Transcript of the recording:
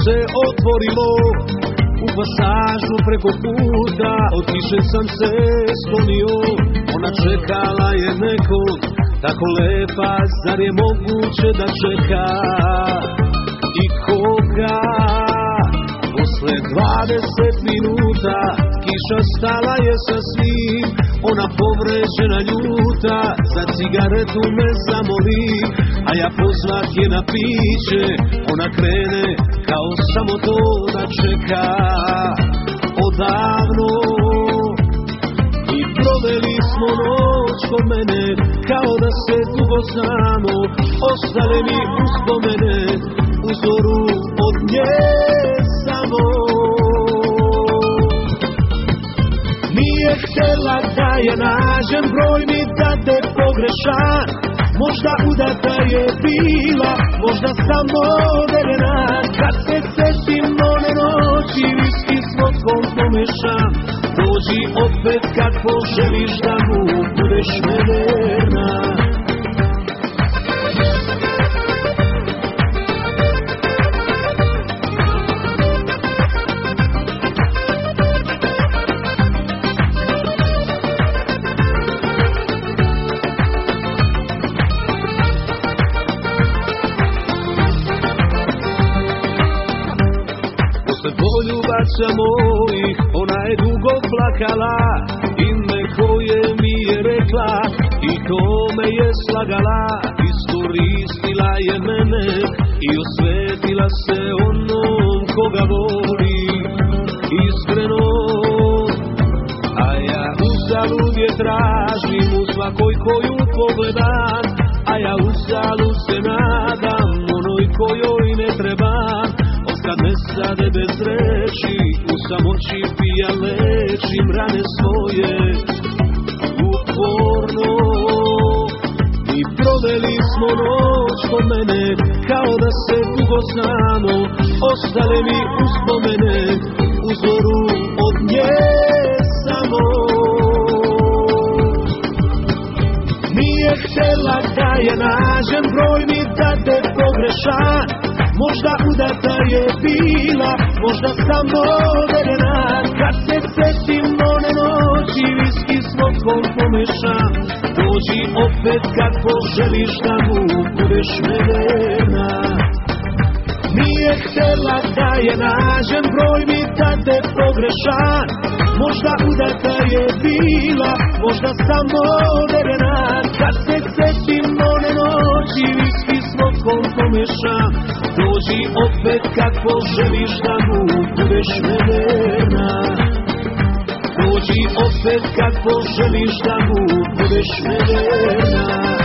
se otvorilo u pasažu preko puta. Od kiše sam se sklonio, ona čekala je nekog, tako lepa, zar je moguće da čeka i koga? Posle 20 minuta kiša stala je sasvim, ona povređena ljuta, za cigaretu me zamoli, a ja pozvat je na piće, ona krene kao samo to da čeka odavno. I proveli smo noć kod mene, kao da se dugo znamo, ostale mi uspomene, u zoru od nje samo. Nije htjela da je nađem, broj mi dade pogrešan, možda udata je bila, možda samo verena. Kad se setim one noći, viski s vodkom pomešam, dođi opet kad poželiš da mu budeš verna. Poljubaca mojih, ona je dugo plakala, ime koje mi je rekla i kome je slagala. Iskoristila je mene i osvetila se onom koga voli iskreno. A ja uzalud je tražim u svakoj koju pogledam, a ja uzalud se nadam onoj kojoj ne trebam. Kad me sade bez reči, u samoći pija lečim rane svoje uporno. I proveli smo noć kod mene, kao da se dugo znamo, ostale mi uspomene, u zoru od nje samo. Nije htjela da je nađem, broj mi dade pogrešan, možda udata je bila, možda samo verena. Kad se setim one noći, viski s vodkom pomešam, dođi opet kad poželiš da mu budeš verna. Nije htjela da je nađem, broj mi dade pogrešan, možda udata je bila, možda samo verena. Kad se setim one noći, viski s vodkom pomešam, dođi opet kad poželiš da mu budeš verna. Dođi opet kad poželiš da mu budeš verna.